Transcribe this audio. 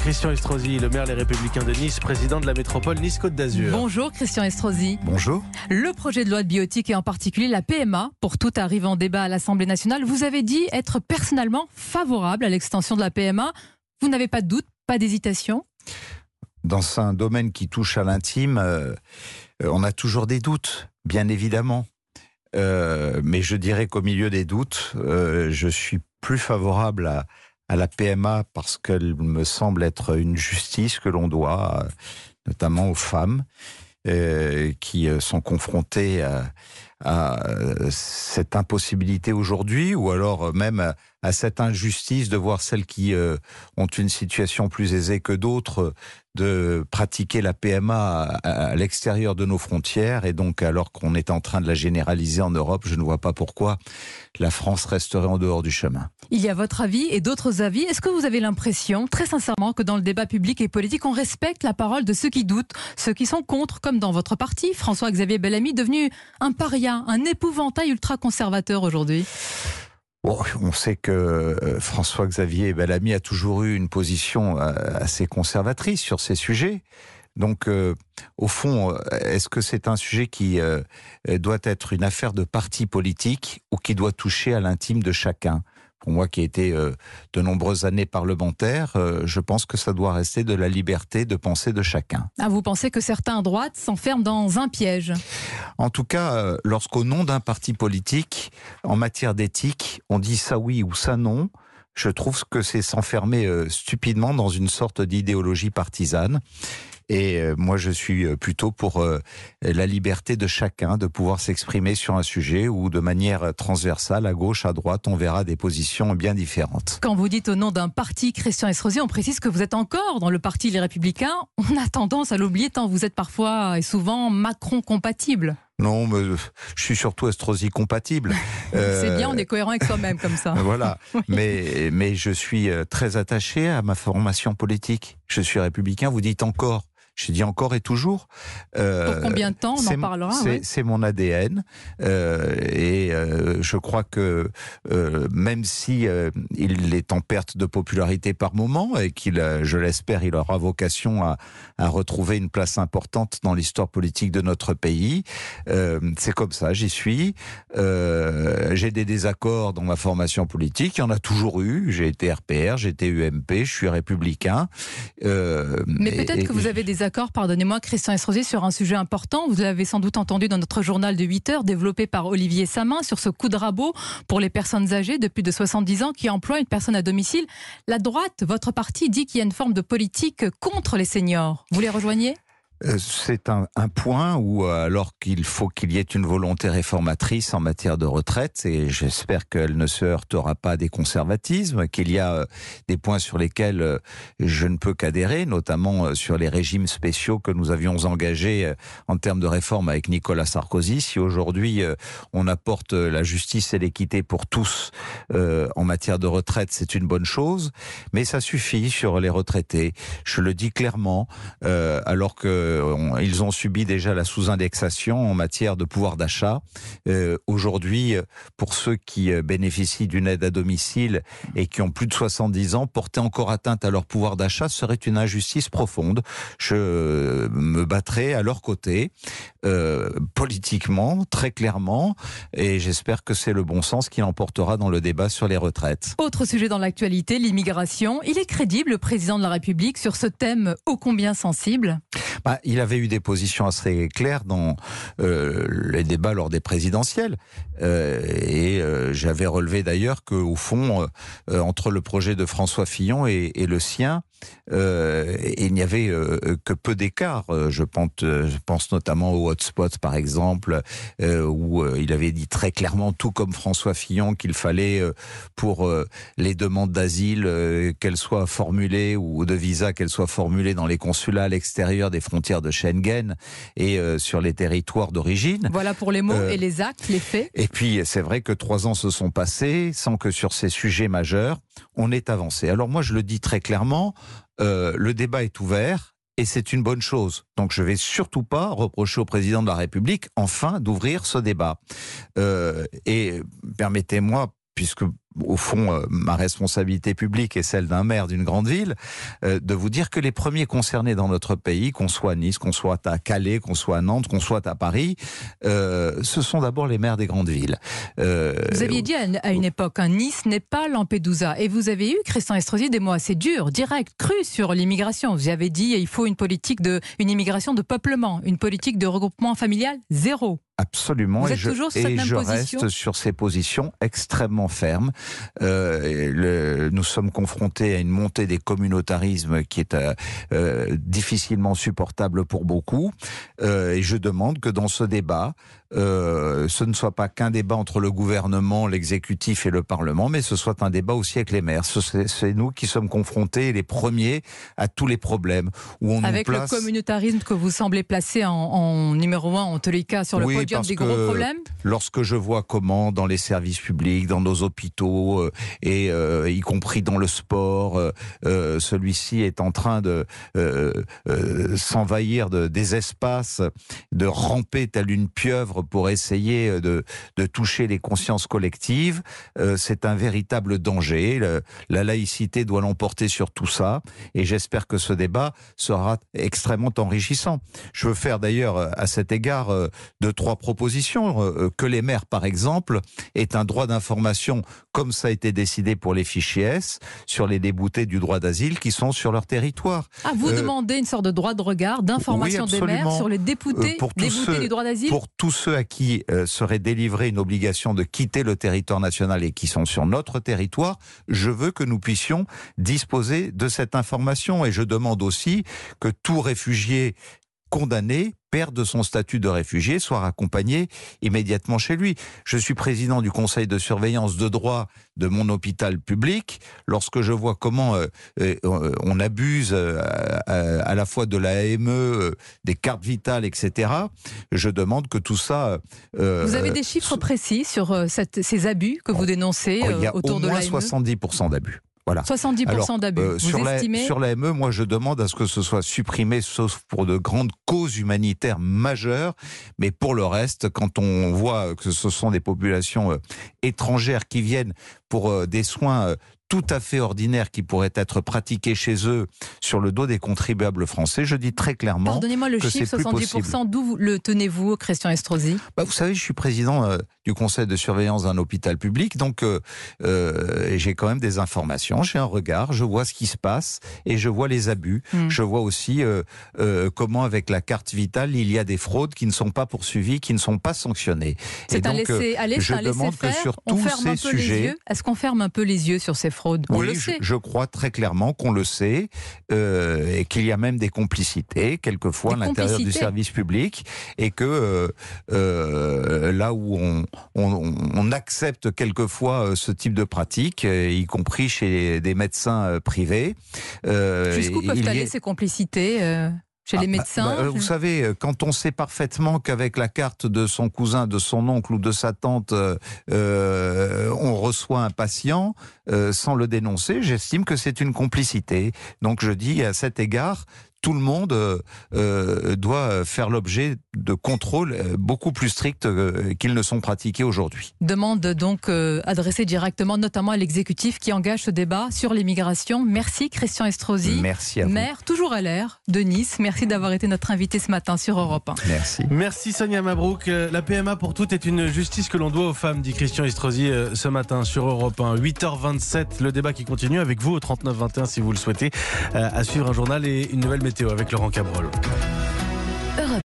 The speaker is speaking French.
Christian Estrosi, le maire Les Républicains de Nice, président de la métropole Nice-Côte d'Azur. Bonjour Christian Estrosi. Bonjour. Le projet de loi de bioéthique et en particulier la PMA, pour tout arrive en débat à l'Assemblée nationale. Vous avez dit être personnellement favorable à l'extension de la PMA. Vous n'avez pas de doute, pas d'hésitation? Dans un domaine qui touche à l'intime, on a toujours des doutes, bien évidemment. Mais je dirais qu'au milieu des doutes, je suis plus favorable à la PMA parce qu'elle me semble être une justice que l'on doit, notamment aux femmes qui sont confrontées à cette impossibilité aujourd'hui, ou alors même à cette injustice de voir celles qui ont une situation plus aisée que d'autres de pratiquer la PMA à l'extérieur de nos frontières. Et donc, alors qu'on est en train de la généraliser en Europe, je ne vois pas pourquoi la France resterait en dehors du chemin. Il y a votre avis et d'autres avis. Est-ce que vous avez l'impression, très sincèrement, que dans le débat public et politique, on respecte la parole de ceux qui doutent, ceux qui sont contre, comme dans votre parti, François-Xavier Bellamy, devenu un paria, un épouvantail ultra-conservateur aujourd'hui? Bon, on sait que François-Xavier Bellamy a toujours eu une position assez conservatrice sur ces sujets. Donc, au fond, est-ce que c'est un sujet qui doit être une affaire de parti politique ou qui doit toucher à l'intime de chacun ? Pour moi, qui ai été de nombreuses années parlementaire, je pense que ça doit rester de la liberté de penser de chacun. Ah, vous pensez que certains à droite s'enferment dans un piège? En tout cas, lorsqu'au nom d'un parti politique, en matière d'éthique, on dit ça oui ou ça non, je trouve que c'est s'enfermer stupidement dans une sorte d'idéologie partisane. Et moi, je suis plutôt pour la liberté de chacun de pouvoir s'exprimer sur un sujet où, de manière transversale, à gauche, à droite, on verra des positions bien différentes. Quand vous dites au nom d'un parti, Christian Estrosi, on précise que vous êtes encore dans le parti Les Républicains. On a tendance à l'oublier tant vous êtes parfois et souvent Macron compatible. Non, mais je suis surtout Estrosi compatible. C'est bien, on est cohérent avec soi-même comme ça. Voilà, Oui. mais je suis très attaché à ma formation politique. Je suis républicain, vous dites encore. J'ai dit encore et toujours. Pour combien de temps on en parlera? C'est mon ADN. Je crois que même si il est en perte de popularité par moment et qu'il, je l'espère, il aura vocation à retrouver une place importante dans l'histoire politique de notre pays, c'est comme ça, j'y suis. J'ai des désaccords dans ma formation politique, il y en a toujours eu. J'ai été RPR, j'ai été UMP, je suis républicain. Mais peut-être que vous avez des accords, pardonnez-moi Christian Estrosi, sur un sujet important. Vous l'avez sans doute entendu dans notre journal de 8 heures développé par Olivier Samin sur ce coup de rabot pour les personnes âgées de plus de 70 ans qui emploient une personne à domicile. La droite, votre parti, dit qu'il y a une forme de politique contre les seniors. Vous les rejoignez ? C'est un point où, alors qu'il faut qu'il y ait une volonté réformatrice en matière de retraite, et j'espère qu'elle ne se heurtera pas à des conservatismes, qu'il y a des points sur lesquels je ne peux qu'adhérer, notamment sur les régimes spéciaux que nous avions engagés en termes de réforme avec Nicolas Sarkozy. Si aujourd'hui on apporte la justice et l'équité pour tous en matière de retraite, c'est une bonne chose, mais ça suffit sur les retraités. Je le dis clairement, alors que ils ont subi déjà la sous-indexation en matière de pouvoir d'achat. Aujourd'hui, pour ceux qui bénéficient d'une aide à domicile et qui ont plus de 70 ans, porter encore atteinte à leur pouvoir d'achat serait une injustice profonde. Je me battrai à leur côté, politiquement, très clairement, et j'espère que c'est le bon sens qui l'emportera dans le débat sur les retraites. Autre sujet dans l'actualité, l'immigration. Il est crédible, le président de la République, sur ce thème ô combien sensible? Il avait eu des positions assez claires dans les débats lors des présidentielles. J'avais relevé d'ailleurs qu'au fond, entre le projet de François Fillon et le sien, il n'y avait que peu d'écart. Je pense notamment au hotspot, par exemple, où il avait dit très clairement, tout comme François Fillon, qu'il fallait, pour les demandes d'asile, qu'elles soient formulées, ou de visa, qu'elles soient formulées dans les consulats à l'extérieur des frontières de Schengen et sur les territoires d'origine. Voilà pour les mots et les actes, les faits. Et puis, c'est vrai que 3 ans se sont passés sans que sur ces sujets majeurs, on ait avancé. Alors moi, je le dis très clairement, le débat est ouvert et c'est une bonne chose. Donc je ne vais surtout pas reprocher au président de la République, enfin, d'ouvrir ce débat. Et permettez-moi, puisque au fond, ma responsabilité publique et celle d'un maire d'une grande ville, de vous dire que les premiers concernés dans notre pays, qu'on soit à Nice, qu'on soit à Calais, qu'on soit à Nantes, qu'on soit à Paris, ce sont d'abord les maires des grandes villes. Vous aviez dit à une époque, Nice n'est pas Lampedusa. Et vous avez eu, Christian Estrosi, des mots assez durs, directs, crus sur l'immigration. Vous avez dit il faut une immigration de peuplement, une politique de regroupement familial zéro. Absolument. Vous êtes toujours sur cette même position ? Reste sur ces positions extrêmement fermes. Nous sommes confrontés à une montée des communautarismes qui est difficilement supportable pour beaucoup. Et je demande que dans ce débat, ce ne soit pas qu'un débat entre le gouvernement, l'exécutif et le Parlement, mais ce soit un débat aussi avec les maires. C'est nous qui sommes confrontés les premiers à tous les problèmes. Avec le communautarisme que vous semblez placer en numéro 1, en tous les cas, sur le podium des gros problèmes. Lorsque je vois comment, dans les services publics, dans nos hôpitaux, et y compris dans le sport, celui-ci est en train de s'envahir des espaces, de ramper telle une pieuvre pour essayer de toucher les consciences collectives, c'est un véritable danger. La laïcité doit l'emporter sur tout ça, et j'espère que ce débat sera extrêmement enrichissant. Je veux faire d'ailleurs à cet égard 2-3 propositions, que les maires par exemple aient un droit d'information comme ça a été décidé pour les fichiers S sur les déboutés du droit d'asile qui sont sur leur territoire. Ah, vous demandez une sorte de droit de regard, d'information des maires sur les déboutés du droit d'asile ? Pour tous ceux à qui serait délivrée une obligation de quitter le territoire national et qui sont sur notre territoire, je veux que nous puissions disposer de cette information, et je demande aussi que tout réfugié condamné perde son statut de réfugié, soit raccompagné immédiatement chez lui. Je suis président du conseil de surveillance de droit de mon hôpital public. Lorsque je vois comment on abuse à la fois de l'AME, des cartes vitales, etc., je demande que tout ça... vous avez des chiffres précis sur ces abus que vous dénoncez autour de l'AME ? Il y a au moins 70% d'abus. Voilà. 70% d'abus. Vous estimez ? Sur l'AME, moi je demande à ce que ce soit supprimé, sauf pour de grandes causes humanitaires majeures. Mais pour le reste, quand on voit que ce sont des populations étrangères qui viennent pour des soins tout à fait ordinaires qui pourraient être pratiqués chez eux sur le dos des contribuables français, je dis très clairement... Pardonnez-moi, le chiffre 70%, d'où le tenez-vous, Christian Estrosi ? Vous savez, je suis président du conseil de surveillance d'un hôpital public, donc j'ai quand même des informations, j'ai un regard, je vois ce qui se passe et je vois les abus. Je vois aussi comment avec la carte vitale, il y a des fraudes qui ne sont pas poursuivies, qui ne sont pas sanctionnées. C'est un laisser-aller, c'est un laisser-faire. Sur tous ces sujets, est-ce qu'on ferme un peu les yeux sur ces fraudes ? On le sait. Je crois très clairement qu'on le sait et qu'il y a même des complicités quelquefois à l'intérieur du service public, et que là où on accepte quelquefois ce type de pratique, y compris chez des médecins privés. Jusqu'où peuvent aller ces complicités chez les médecins? Vous savez, quand on sait parfaitement qu'avec la carte de son cousin, de son oncle ou de sa tante, on reçoit un patient sans le dénoncer, j'estime que c'est une complicité. Donc je dis à cet égard, tout le monde doit faire l'objet de contrôles beaucoup plus stricts qu'ils ne sont pratiqués aujourd'hui. Demande donc adressée directement notamment à l'exécutif qui engage ce débat sur l'immigration. Merci Christian Estrosi. Merci à vous. Maire, toujours à l'air, de Nice. Merci d'avoir été notre invité ce matin sur Europe 1. Merci. Merci Sonia Mabrouk. La PMA pour toutes est une justice que l'on doit aux femmes, dit Christian Estrosi ce matin sur Europe 1. 8h27, le débat qui continue avec vous au 39-21 si vous le souhaitez. À suivre un journal et une nouvelle météo avec Laurent Cabrol.